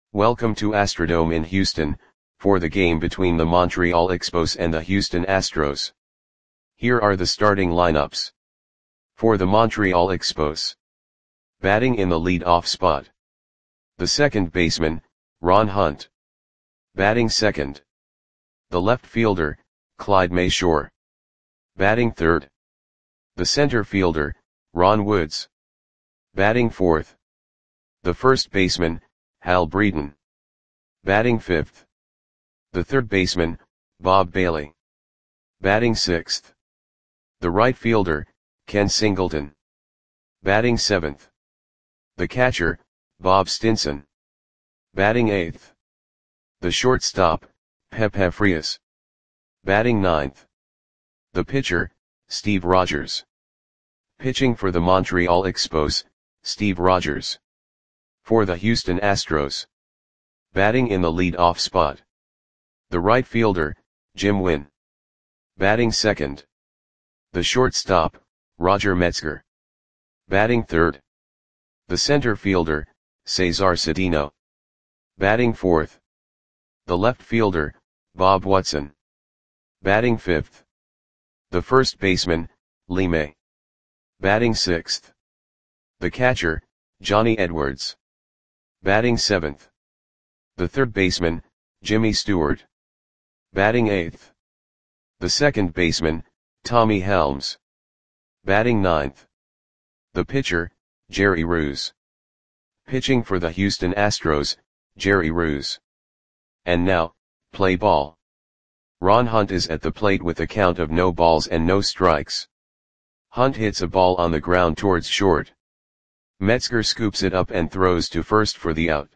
Welcome to Astrodome in Houston, for the game between the Montreal Expos and the Houston Astros. Here are the starting lineups. For the Montreal Expos. Batting in the lead-off spot. The second baseman, Ron Hunt. Batting second. The left fielder, Clyde Mayshore. Batting third. The center fielder, Ron Woods. Batting fourth. The first baseman, Hal Breeden. Batting fifth. The third baseman, Bob Bailey. Batting sixth. The right fielder, Ken Singleton. Batting seventh. The catcher, Bob Stinson. Batting eighth. The shortstop, Pepe Frias. Batting ninth. The pitcher, Steve Rogers. Pitching for the Montreal Expos, Steve Rogers. For the Houston Astros. Batting in the lead-off spot. The right fielder, Jim Wynn. Batting second. The shortstop, Roger Metzger. Batting third. The center fielder, Cesar Cedeno. Batting fourth. The left fielder, Bob Watson. Batting fifth. The first baseman, Lee May. Batting sixth. The catcher, Johnny Edwards. Batting seventh. The third baseman, Jimmy Stewart. Batting eighth. The second baseman, Tommy Helms. Batting ninth. The pitcher, Jerry Roos. Pitching for the Houston Astros, Jerry Roos. And now, play ball. Ron Hunt is at the plate with a count of no balls and no strikes. Hunt hits a ball on the ground towards short. Metzger scoops it up and throws to first for the out.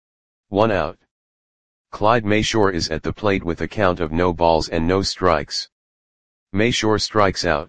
1 out. Clyde Mayshore is at the plate with a count of no balls and no strikes. Mayshore strikes out.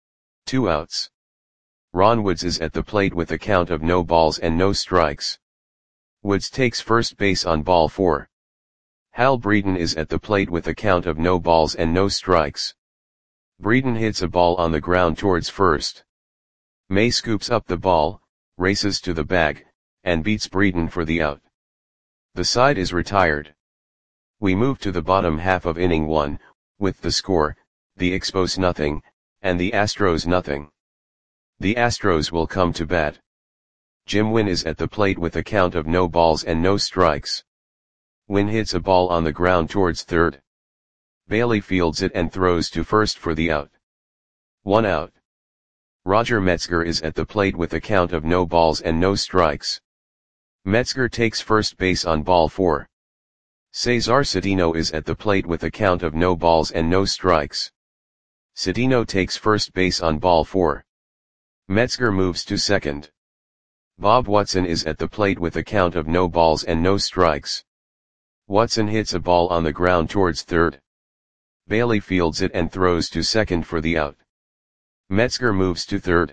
2 outs. Ron Woods is at the plate with a count of no balls and no strikes. Woods takes first base on ball 4. Hal Breeden is at the plate with a count of no balls and no strikes. Breeden hits a ball on the ground towards first. May scoops up the ball, races to the bag, and beats Breeden for the out. The side is retired. We move to the bottom half of inning 1, with the score, the Expos nothing, and the Astros nothing. The Astros will come to bat. Jim Wynn is at the plate with a count of no balls and no strikes. Wynn hits a ball on the ground towards third. Bailey fields it and throws to first for the out. 1 out. Roger Metzger is at the plate with a count of no balls and no strikes. Metzger takes first base on ball 4. Cesar Cedeno is at the plate with a count of no balls and no strikes. Cedeno takes first base on ball 4. Metzger moves to second. Bob Watson is at the plate with a count of no balls and no strikes. Watson hits a ball on the ground towards third. Bailey fields it and throws to second for the out. Metzger moves to third.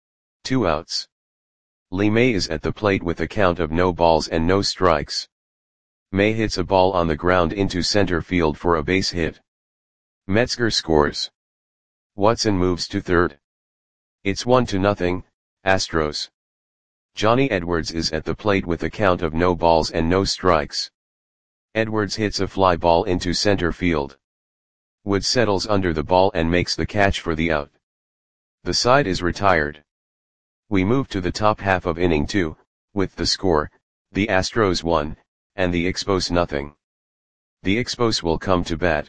2 outs. Lee May is at the plate with a count of no balls and no strikes. May hits a ball on the ground into center field for a base hit. Metzger scores. Watson moves to third. It's 1-0, Astros. Johnny Edwards is at the plate with a count of no balls and no strikes. Edwards hits a fly ball into center field. Woods settles under the ball and makes the catch for the out. The side is retired. We move to the top half of inning 2, with the score, the Astros 1, and the Expos nothing. The Expos will come to bat.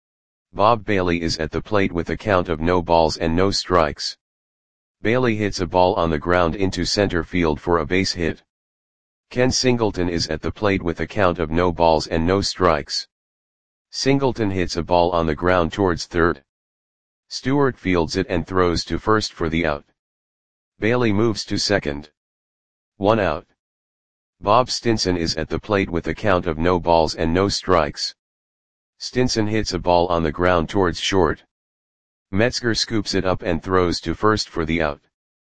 Bob Bailey is at the plate with a count of no balls and no strikes. Bailey hits a ball on the ground into center field for a base hit. Ken Singleton is at the plate with a count of no balls and no strikes. Singleton hits a ball on the ground towards third. Stewart fields it and throws to first for the out. Bailey moves to second. 1 out. Bob Stinson is at the plate with a count of no balls and no strikes. Stinson hits a ball on the ground towards short. Metzger scoops it up and throws to first for the out.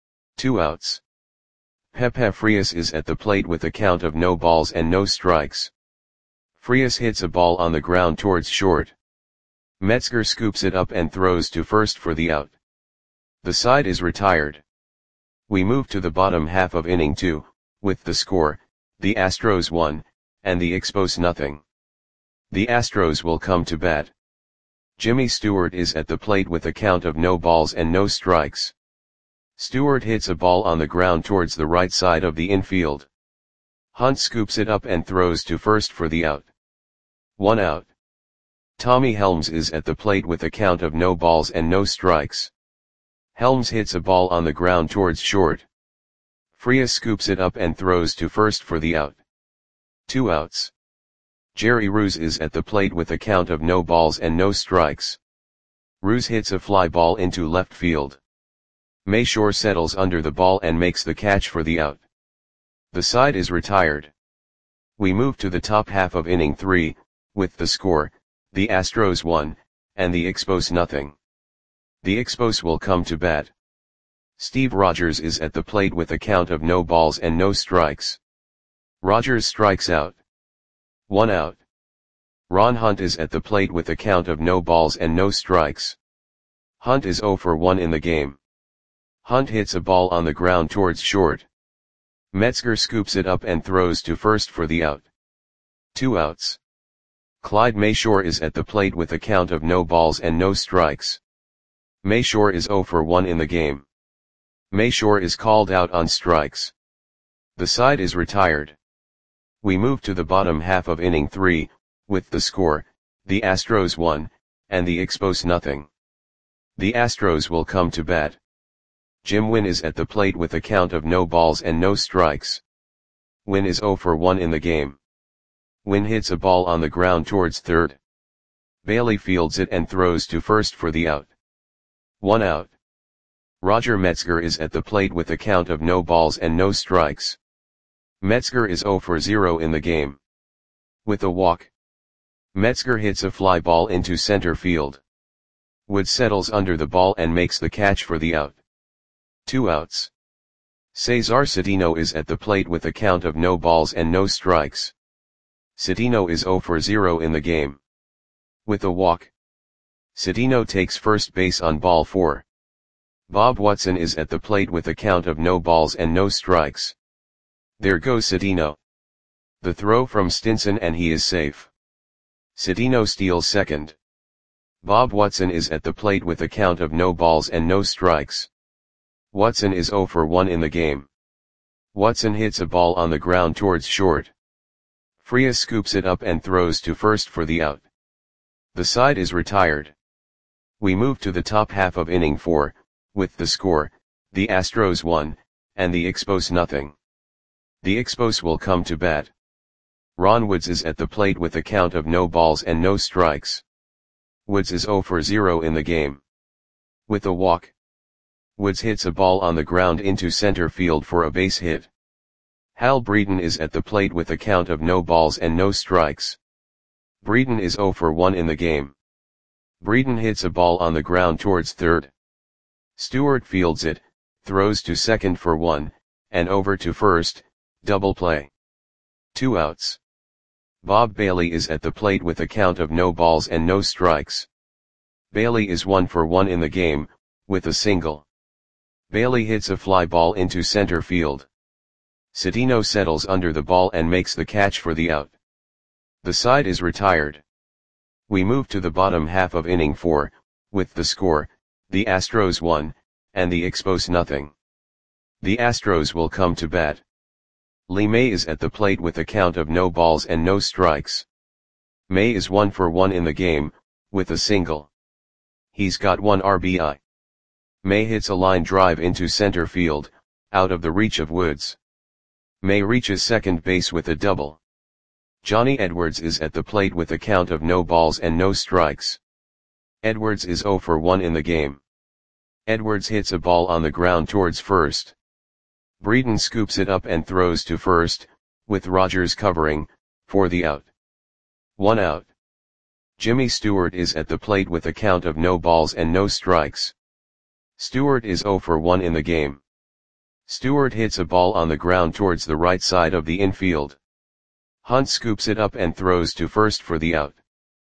2 outs. Pepe Frias is at the plate with a count of no balls and no strikes. Frias hits a ball on the ground towards short. Metzger scoops it up and throws to first for the out. The side is retired. We move to the bottom half of inning 2, with the score, the Astros 1, and the Expos nothing. The Astros will come to bat. Jimmy Stewart is at the plate with a count of no balls and no strikes. Stewart hits a ball on the ground towards the right side of the infield. Hunt scoops it up and throws to first for the out. 1 out. Tommy Helms is at the plate with a count of no balls and no strikes. Helms hits a ball on the ground towards short. Frias scoops it up and throws to first for the out. 2 outs. Jerry Roos is at the plate with a count of no balls and no strikes. Roos hits a fly ball into left field. Mayshore settles under the ball and makes the catch for the out. The side is retired. We move to the top half of inning 3, with the score, the Astros 1, and the Expos nothing. The Expos will come to bat. Steve Rogers is at the plate with a count of no balls and no strikes. Rogers strikes out. 1 out. Ron Hunt is at the plate with a count of no balls and no strikes. Hunt is 0 for 1 in the game. Hunt hits a ball on the ground towards short. Metzger scoops it up and throws to first for the out. 2 outs. Clyde Mayshore is at the plate with a count of no balls and no strikes. Mayshore is 0 for 1 in the game. Mayshore is called out on strikes. The side is retired. We move to the bottom half of inning 3, with the score, the Astros 1, and the Expos nothing. The Astros will come to bat. Jim Wynn is at the plate with a count of no balls and no strikes. Wynn is 0 for 1 in the game. Wynn hits a ball on the ground towards third. Bailey fields it and throws to first for the out. 1 out. Roger Metzger is at the plate with a count of no balls and no strikes. Metzger is 0 for 0 in the game. With a walk. Metzger hits a fly ball into center field. Wood settles under the ball and makes the catch for the out. 2 outs. Cesar Cedeno is at the plate with a count of no balls and no strikes. Cedeno is 0 for 0 in the game. With a walk. Cedeno takes first base on ball 4. Bob Watson is at the plate with a count of no balls and no strikes. There goes Cedeno. The throw from Stinson and he is safe. Cedeno steals second. Bob Watson is at the plate with a count of no balls and no strikes. Watson is 0 for 1 in the game. Watson hits a ball on the ground towards short. Frias scoops it up and throws to first for the out. The side is retired. We move to the top half of inning 4, with the score, the Astros 1, and the Expos nothing. The Expos will come to bat. Ron Woods is at the plate with a count of no balls and no strikes. Woods is 0 for 0 in the game. With a walk. Woods hits a ball on the ground into center field for a base hit. Hal Breeden is at the plate with a count of no balls and no strikes. Breeden is 0 for 1 in the game. Breeden hits a ball on the ground towards third. Stewart fields it, throws to second for 1, and over to first, double play. 2 outs. Bob Bailey is at the plate with a count of no balls and no strikes. Bailey is 1 for 1 in the game, with a single. Bailey hits a fly ball into center field. Cedeno settles under the ball and makes the catch for the out. The side is retired. We move to the bottom half of inning 4, with the score, the Astros 1, and the Expos nothing. The Astros will come to bat. Lee May is at the plate with a count of no balls and no strikes. May is 1 for 1 in the game, with a single. He's got 1 RBI. May hits a line drive into center field, out of the reach of Woods. May reaches second base with a double. Johnny Edwards is at the plate with a count of no balls and no strikes. Edwards is 0 for 1 in the game. Edwards hits a ball on the ground towards first. Breeden scoops it up and throws to first, with Rogers covering, for the out. 1 out. Jimmy Stewart is at the plate with a count of no balls and no strikes. Stewart is 0 for 1 in the game. Stewart hits a ball on the ground towards the right side of the infield. Hunt scoops it up and throws to first for the out.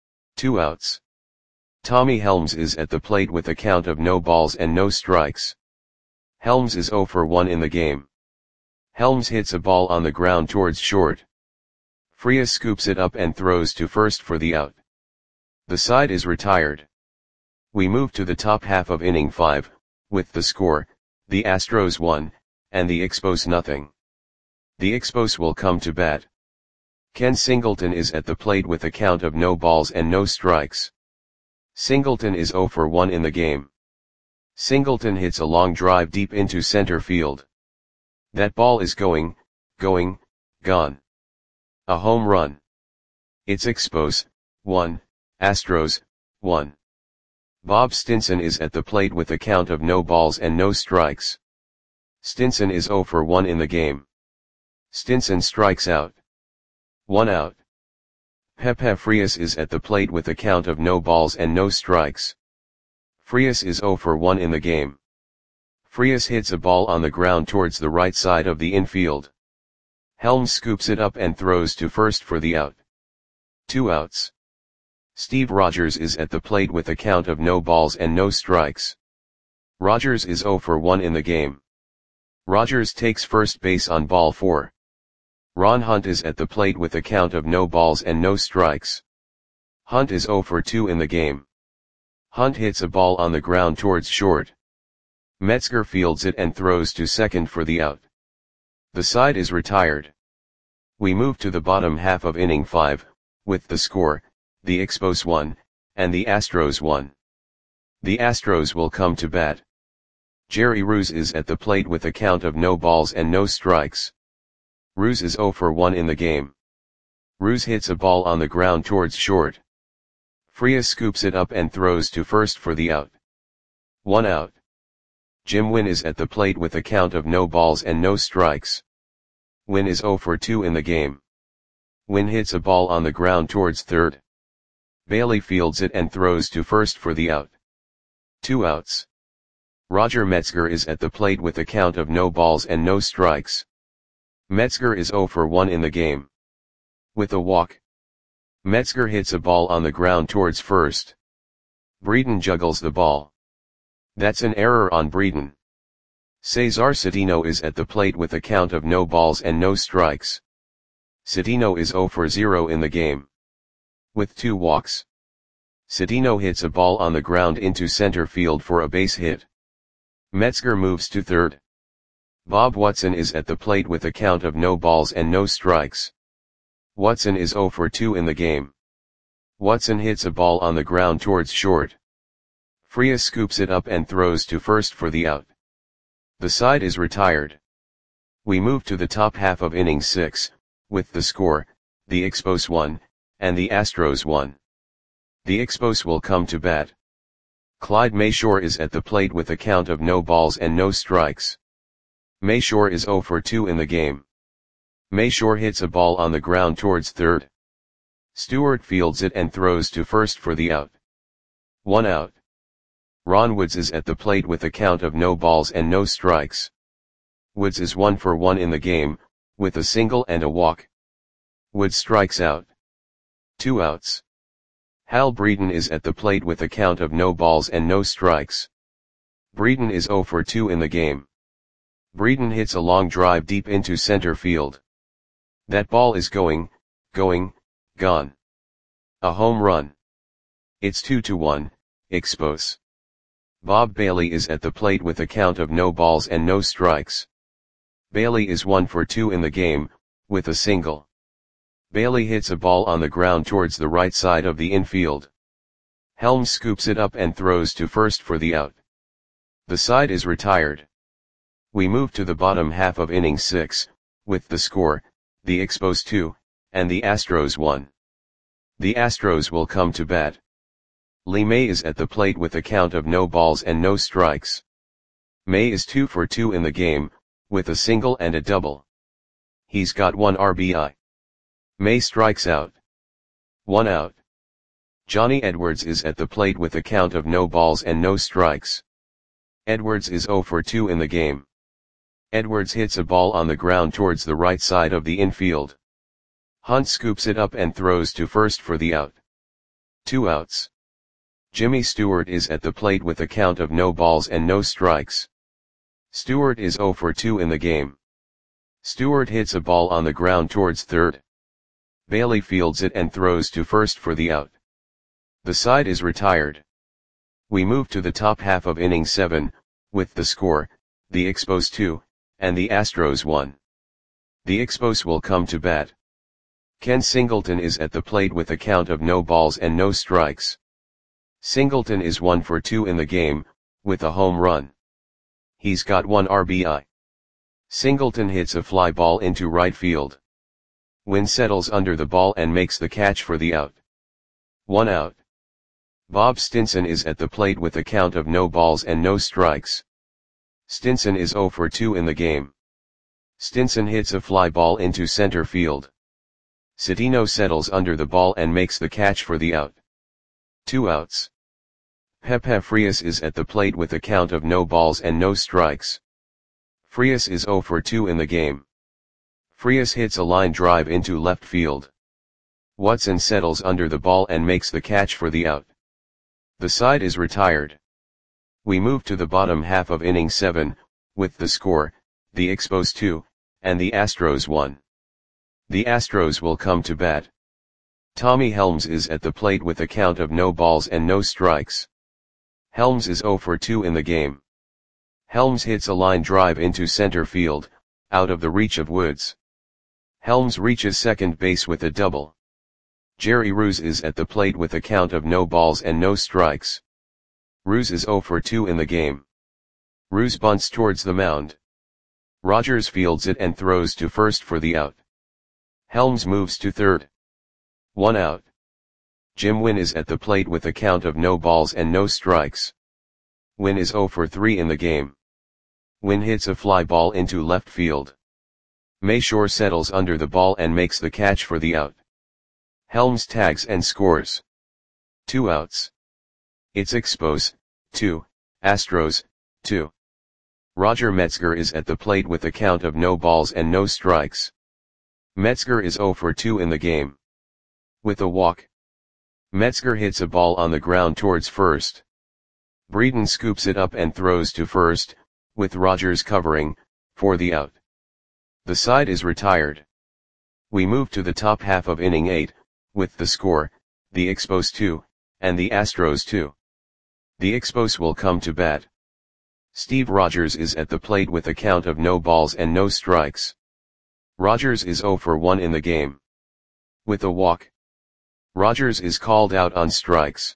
2 outs. Tommy Helms is at the plate with a count of no balls and no strikes. Helms is 0 for 1 in the game. Helms hits a ball on the ground towards short. Frias scoops it up and throws to first for the out. The side is retired. We move to the top half of inning 5, with the score, the Astros 1, and the Expos nothing. The Expos will come to bat. Ken Singleton is at the plate with a count of no balls and no strikes. Singleton is 0 for 1 in the game. Singleton hits a long drive deep into center field. That ball is going, gone. A home run. It's Expos, 1, Astros, 1. Bob Stinson is at the plate with a count of no balls and no strikes. Stinson is 0 for 1 in the game. Stinson strikes out. 1 out. Pepe Frias is at the plate with a count of no balls and no strikes. Frias is 0 for 1 in the game. Frias hits a ball on the ground towards the right side of the infield. Helms scoops it up and throws to first for the out. 2 outs. Steve Rogers is at the plate with a count of no balls and no strikes. Rogers is 0 for 1 in the game. Rogers takes first base on ball 4. Ron Hunt is at the plate with a count of no balls and no strikes. Hunt is 0 for 2 in the game. Hunt hits a ball on the ground towards short. Metzger fields it and throws to second for the out. The side is retired. We move to the bottom half of inning 5, with the score, the Expos 1, and the Astros 1. The Astros will come to bat. Jerry Ruse is at the plate with a count of no balls and no strikes. Ruse is 0 for 1 in the game. Ruse hits a ball on the ground towards short. Frias scoops it up and throws to first for the out. 1 out. Jim Wynn is at the plate with a count of no balls and no strikes. Wynn is 0 for 2 in the game. Wynn hits a ball on the ground towards third. Bailey fields it and throws to first for the out. 2 outs. Roger Metzger is at the plate with a count of no balls and no strikes. Metzger is 0 for 1 in the game. With a walk. Metzger hits a ball on the ground towards first. Breeden juggles the ball. That's an error on Breeden. Cesar Cedeno is at the plate with a count of no balls and no strikes. Cedeno is 0 for 0 in the game. With 2 walks. Cedeno hits a ball on the ground into center field for a base hit. Metzger moves to third. Bob Watson is at the plate with a count of no balls and no strikes. Watson is 0 for 2 in the game. Watson hits a ball on the ground towards short. Frias scoops it up and throws to first for the out. The side is retired. We move to the top half of inning 6, with the score, the Expos 1, and the Astros 1. The Expos will come to bat. Clyde Mayshore is at the plate with a count of no balls and no strikes. Mayshore is 0 for 2 in the game. Mayshore hits a ball on the ground towards third. Stewart fields it and throws to first for the out. 1 out. Ron Woods is at the plate with a count of no balls and no strikes. Woods is 1 for 1 in the game, with a single and a walk. Woods strikes out. 2 outs. Hal Breeden is at the plate with a count of no balls and no strikes. Breeden is 0 for 2 in the game. Breeden hits a long drive deep into center field. That ball is going, gone. A home run. It's 2-1, Expos. Bob Bailey is at the plate with a count of no balls and no strikes. Bailey is 1 for 2 in the game, with a single. Bailey hits a ball on the ground towards the right side of the infield. Helms scoops it up and throws to first for the out. The side is retired. We move to the bottom half of inning 6, with the score, the Expos 2, and the Astros 1. The Astros will come to bat. Lee May is at the plate with a count of no balls and no strikes. May is 2 for 2 in the game, with a single and a double. He's got 1 RBI. May strikes out. 1 out. Johnny Edwards is at the plate with a count of no balls and no strikes. Edwards is 0 for 2 in the game. Edwards hits a ball on the ground towards the right side of the infield. Hunt scoops it up and throws to first for the out. 2 outs. Jimmy Stewart is at the plate with a count of no balls and no strikes. Stewart is 0 for 2 in the game. Stewart hits a ball on the ground towards third. Bailey fields it and throws to first for the out. The side is retired. We move to the top half of inning 7, with the score, the Expos 2, and the Astros 1. The Expos will come to bat. Ken Singleton is at the plate with a count of no balls and no strikes. Singleton is 1 for 2 in the game, with a home run. He's got 1 RBI. Singleton hits a fly ball into right field. Wynn settles under the ball and makes the catch for the out. 1 out. Bob Stinson is at the plate with a count of no balls and no strikes. Stinson is 0 for 2 in the game. Stinson hits a fly ball into center field. Citino settles under the ball and makes the catch for the out. 2 outs. Pepe Frias is at the plate with a count of no balls and no strikes. Frias is 0 for 2 in the game. Frias hits a line drive into left field. Watson settles under the ball and makes the catch for the out. The side is retired. We move to the bottom half of inning 7, with the score, the Expos 2, and the Astros 1. The Astros will come to bat. Tommy Helms is at the plate with a count of no balls and no strikes. Helms is 0 for 2 in the game. Helms hits a line drive into center field, out of the reach of Woods. Helms reaches second base with a double. Jerry Ruse is at the plate with a count of no balls and no strikes. Ruse is 0 for 2 in the game. Ruse bunts towards the mound. Rogers fields it and throws to first for the out. Helms moves to third. 1 out. Jim Wynn is at the plate with a count of no balls and no strikes. Wynn is 0 for 3 in the game. Wynn hits a fly ball into left field. Mayshore settles under the ball and makes the catch for the out. Helms tags and scores. 2 outs. It's Expos, 2, Astros, 2. Roger Metzger is at the plate with a count of no balls and no strikes. Metzger is 0 for 2 in the game. With a walk. Metzger hits a ball on the ground towards first. Breeden scoops it up and throws to first, with Rogers covering, for the out. The side is retired. We move to the top half of inning 8, with the score, the Expos 2, and the Astros 2. The Expos will come to bat. Steve Rogers is at the plate with a count of no balls and no strikes. Rogers is 0 for 1 in the game. With a walk. Rogers is called out on strikes.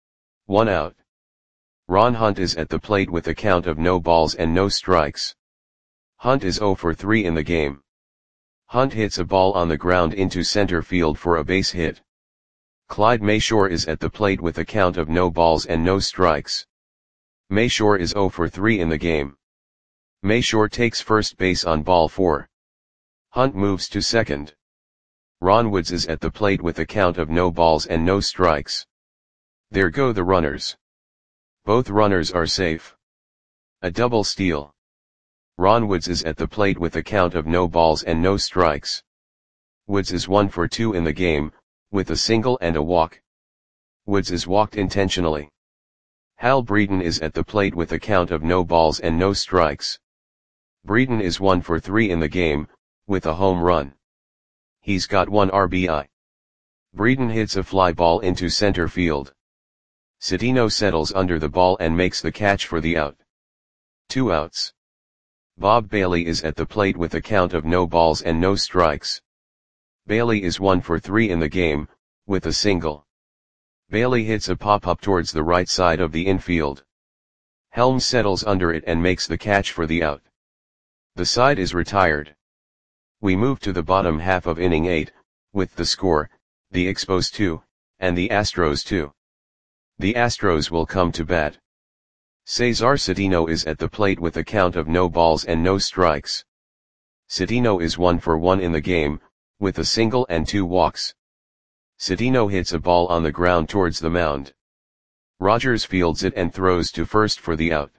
1 out. Ron Hunt is at the plate with a count of no balls and no strikes. Hunt is 0 for 3 in the game. Hunt hits a ball on the ground into center field for a base hit. Clyde Mayshore is at the plate with a count of no balls and no strikes. Mayshore is 0 for 3 in the game. Mayshore takes first base on ball 4. Hunt moves to second. Ron Woods is at the plate with a count of no balls and no strikes. There go the runners. Both runners are safe. A double steal. Ron Woods is at the plate with a count of no balls and no strikes. Woods is 1 for 2 in the game, with a single and a walk. Woods is walked intentionally. Hal Breeden is at the plate with a count of no balls and no strikes. Breeden is 1 for 3 in the game, with a home run. He's got 1 RBI. Breeden hits a fly ball into center field. Citino settles under the ball and makes the catch for the out. 2 outs. Bob Bailey is at the plate with a count of no balls and no strikes. Bailey is 1 for 3 in the game, with a single. Bailey hits a pop-up towards the right side of the infield. Helms settles under it and makes the catch for the out. The side is retired. We move to the bottom half of inning 8, with the score, the Expos 2, and the Astros 2. The Astros will come to bat. Cesar Citino is at the plate with a count of no balls and no strikes. Citino is 1 for 1 in the game, with a single and 2 walks. Citino hits a ball on the ground towards the mound. Rogers fields it and throws to first for the out.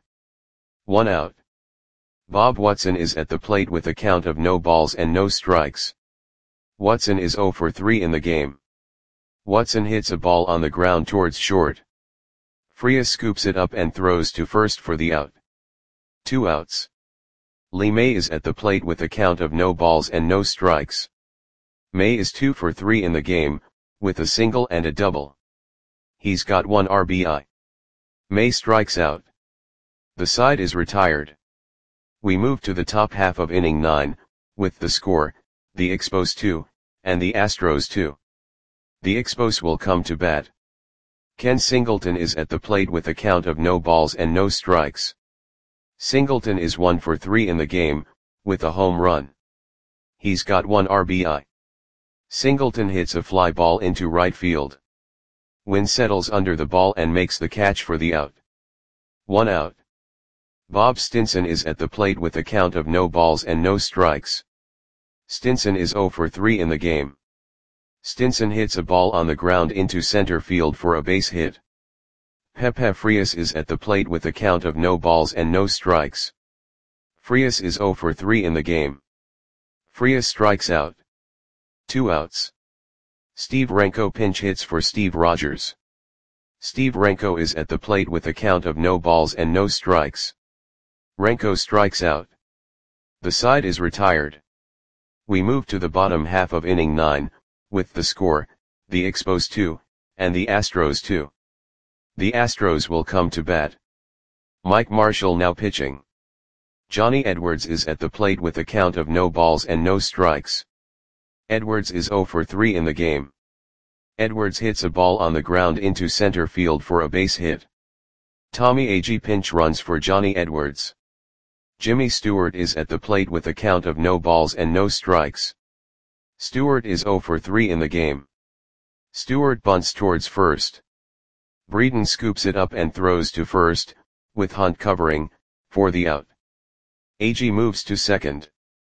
1 out. Bob Watson is at the plate with a count of no balls and no strikes. Watson is 0 for 3 in the game. Watson hits a ball on the ground towards short. Frias scoops it up and throws to first for the out. 2 outs. Lee May is at the plate with a count of no balls and no strikes. May is 2 for 3 in the game, with a single and a double. He's got 1 RBI. May strikes out. The side is retired. We move to the top half of inning 9, with the score, the Expos 2, and the Astros 2. The Expos will come to bat. Ken Singleton is at the plate with a count of no balls and no strikes. Singleton is 1 for 3 in the game, with a home run. He's got 1 RBI. Singleton hits a fly ball into right field. Wynn settles under the ball and makes the catch for the out. 1 out. Bob Stinson is at the plate with a count of no balls and no strikes. Stinson is 0 for 3 in the game. Stinson hits a ball on the ground into center field for a base hit. Pepe Frias is at the plate with a count of no balls and no strikes. Frias is 0 for 3 in the game. Frias strikes out. 2 outs. Steve Renko pinch hits for Steve Rogers. Steve Renko is at the plate with a count of no balls and no strikes. Renko strikes out. The side is retired. We move to the bottom half of inning 9, with the score, the Expos 2, and the Astros 2. The Astros will come to bat. Mike Marshall now pitching. Johnny Edwards is at the plate with a count of no balls and no strikes. Edwards is 0 for 3 in the game. Edwards hits a ball on the ground into center field for a base hit. Tommy Agee pinch runs for Johnny Edwards. Jimmy Stewart is at the plate with a count of no balls and no strikes. Stewart is 0 for 3 in the game. Stewart bunts towards first. Breeden scoops it up and throws to first, with Hunt covering, for the out. Agee moves to second.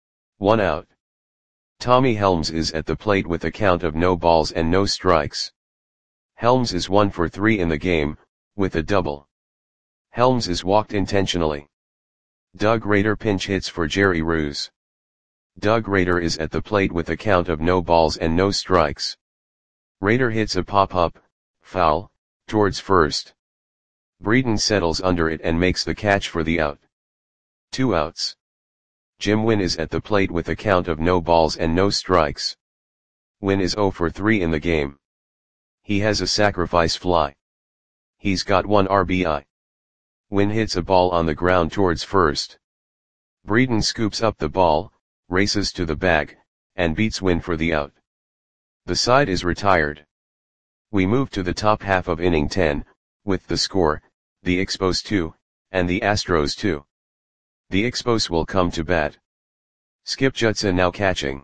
1 out. Tommy Helms is at the plate with a count of no balls and no strikes. Helms is 1 for 3 in the game, with a double. Helms is walked intentionally. Doug Rader pinch hits for Jerry Roos. Doug Rader is at the plate with a count of no balls and no strikes. Rader hits a pop-up, foul, towards first. Breeden settles under it and makes the catch for the out. 2 outs. Jim Wynn is at the plate with a count of no balls and no strikes. Wynn is 0 for 3 in the game. He has a sacrifice fly. He's got 1 RBI. Wynn hits a ball on the ground towards first. Breeden scoops up the ball, races to the bag, and beats Wynn for the out. The side is retired. We move to the top half of inning 10, with the score, the Expos 2, and the Astros 2. The Expos will come to bat. Skip Judson now catching.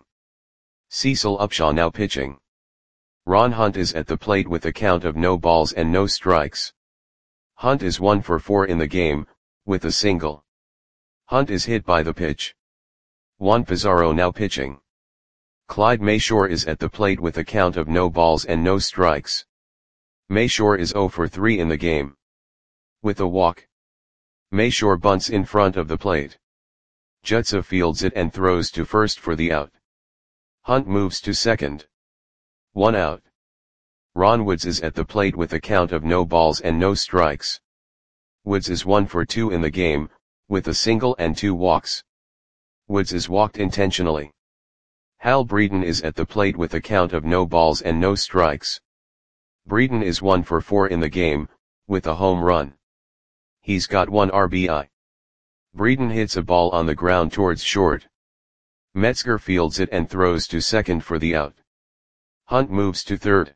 Cecil Upshaw now pitching. Ron Hunt is at the plate with a count of no balls and no strikes. Hunt is 1 for 4 in the game, with a single. Hunt is hit by the pitch. Juan Pizarro now pitching. Clyde Mayshore is at the plate with a count of no balls and no strikes. Mayshore is 0 for 3 in the game. With a walk. Mayshore bunts in front of the plate. Judson fields it and throws to first for the out. Hunt moves to second. 1 out. Ron Woods is at the plate with a count of no balls and no strikes. Woods is 1 for 2 in the game, with a single and 2 walks. Woods is walked intentionally. Hal Breeden is at the plate with a count of no balls and no strikes. Breeden is 1 for 4 in the game, with a home run. He's got 1 RBI. Breeden hits a ball on the ground towards short. Metzger fields it and throws to second for the out. Hunt moves to third.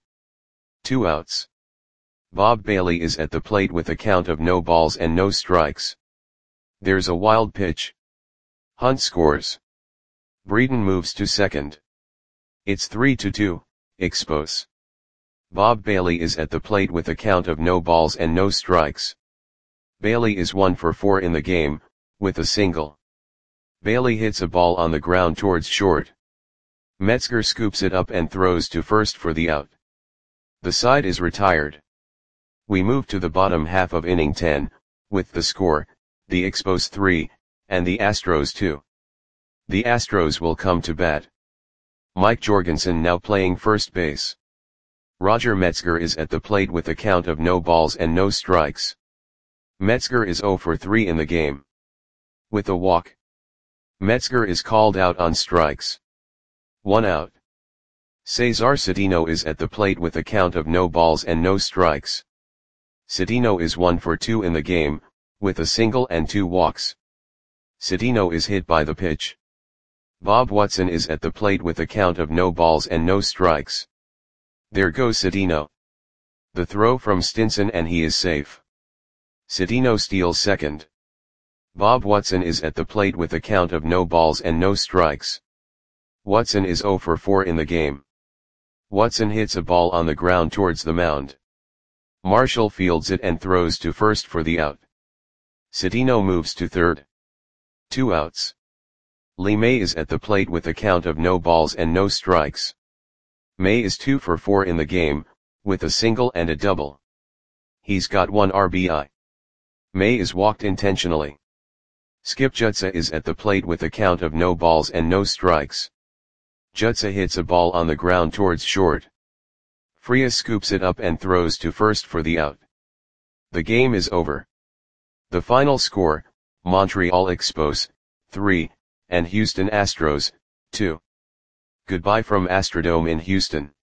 2 outs. Bob Bailey is at the plate with a count of no balls and no strikes. There's a wild pitch. Hunt scores. Breeden moves to second. It's 3-2, Expos. Bob Bailey is at the plate with a count of no balls and no strikes. Bailey is 1 for 4 in the game, with a single. Bailey hits a ball on the ground towards short. Metzger scoops it up and throws to first for the out. The side is retired. We move to the bottom half of inning 10, with the score, the Expos 3, and the Astros 2. The Astros will come to bat. Mike Jorgensen now playing first base. Roger Metzger is at the plate with a count of no balls and no strikes. Metzger is 0 for 3 in the game. With a walk. Metzger is called out on strikes. 1 out. Cesar Cedeno is at the plate with a count of no balls and no strikes. Cedeno is 1 for 2 in the game, with a single and 2 walks. Cedeno is hit by the pitch. Bob Watson is at the plate with a count of no balls and no strikes. There goes Cedeno. The throw from Stinson and he is safe. Cedeno steals second. Bob Watson is at the plate with a count of no balls and no strikes. Watson is 0 for 4 in the game. Watson hits a ball on the ground towards the mound. Marshall fields it and throws to first for the out. Cedeno moves to third. 2 outs. Lee May is at the plate with a count of no balls and no strikes. May is 2 for 4 in the game, with a single and a double. He's got 1 RBI. May is walked intentionally. Skip Jutsa is at the plate with a count of no balls and no strikes. Jutsa hits a ball on the ground towards short. Frias scoops it up and throws to first for the out. The game is over. The final score, Montreal Expos, 3, and Houston Astros, 2. Goodbye from Astrodome in Houston.